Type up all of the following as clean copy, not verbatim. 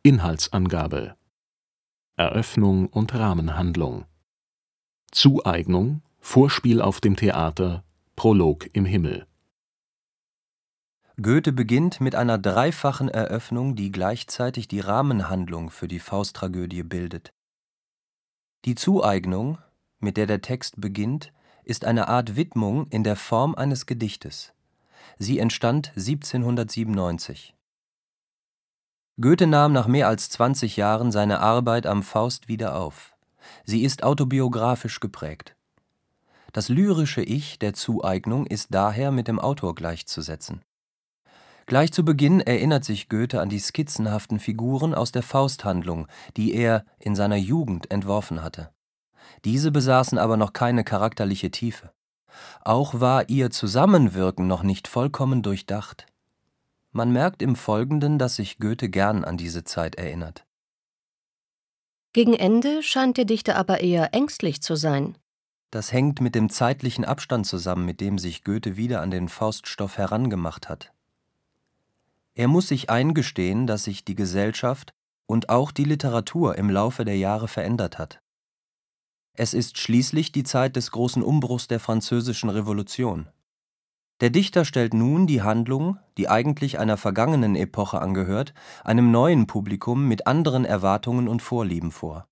Inhaltsangabe: Eröffnung und Rahmenhandlung. Zueignung, Vorspiel auf dem Theater, Prolog im Himmel. Goethe beginnt mit einer dreifachen Eröffnung, die gleichzeitig die Rahmenhandlung für die Fausttragödie bildet. Die Zueignung, mit der der Text beginnt, ist eine Art Widmung in der Form eines Gedichtes. Sie entstand 1797. Goethe nahm nach mehr als 20 Jahren seine Arbeit am Faust wieder auf. Sie ist autobiografisch geprägt. Das lyrische Ich der Zueignung ist daher mit dem Autor gleichzusetzen. Gleich zu Beginn erinnert sich Goethe an die skizzenhaften Figuren aus der Fausthandlung, die er in seiner Jugend entworfen hatte. Diese besaßen aber noch keine charakterliche Tiefe. Auch war ihr Zusammenwirken noch nicht vollkommen durchdacht. Man merkt im Folgenden, dass sich Goethe gern an diese Zeit erinnert. Gegen Ende scheint der Dichter aber eher ängstlich zu sein. Das hängt mit dem zeitlichen Abstand zusammen, mit dem sich Goethe wieder an den Fauststoff herangemacht hat. Er muss sich eingestehen, dass sich die Gesellschaft und auch die Literatur im Laufe der Jahre verändert hat. Es ist schließlich die Zeit des großen Umbruchs der Französischen Revolution. Der Dichter stellt nun die Handlung, die eigentlich einer vergangenen Epoche angehört, einem neuen Publikum mit anderen Erwartungen und Vorlieben vor.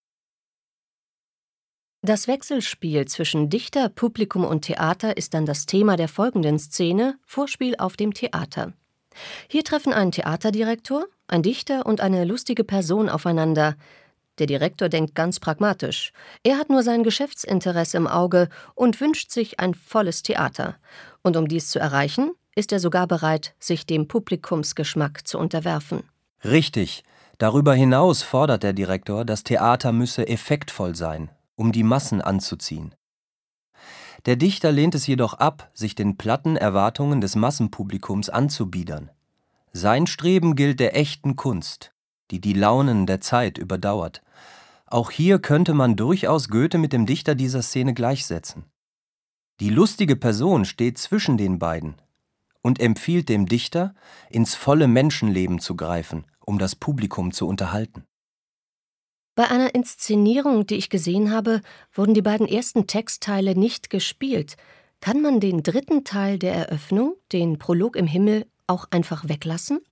Das Wechselspiel zwischen Dichter, Publikum und Theater ist dann das Thema der folgenden Szene, Vorspiel auf dem Theater. Hier treffen ein Theaterdirektor, ein Dichter und eine lustige Person aufeinander. Der Direktor denkt ganz pragmatisch. Er hat nur sein Geschäftsinteresse im Auge und wünscht sich ein volles Theater. Und um dies zu erreichen, ist er sogar bereit, sich dem Publikumsgeschmack zu unterwerfen. Richtig. Darüber hinaus fordert der Direktor, das Theater müsse effektvoll sein, um die Massen anzuziehen. Der Dichter lehnt es jedoch ab, sich den platten Erwartungen des Massenpublikums anzubiedern. Sein Streben gilt der echten Kunst, die die Launen der Zeit überdauert. Auch hier könnte man durchaus Goethe mit dem Dichter dieser Szene gleichsetzen. Die lustige Person steht zwischen den beiden und empfiehlt dem Dichter, ins volle Menschenleben zu greifen, um das Publikum zu unterhalten. Bei einer Inszenierung, die ich gesehen habe, wurden die beiden ersten Textteile nicht gespielt. Kann man den dritten Teil der Eröffnung, den Prolog im Himmel, auch einfach weglassen?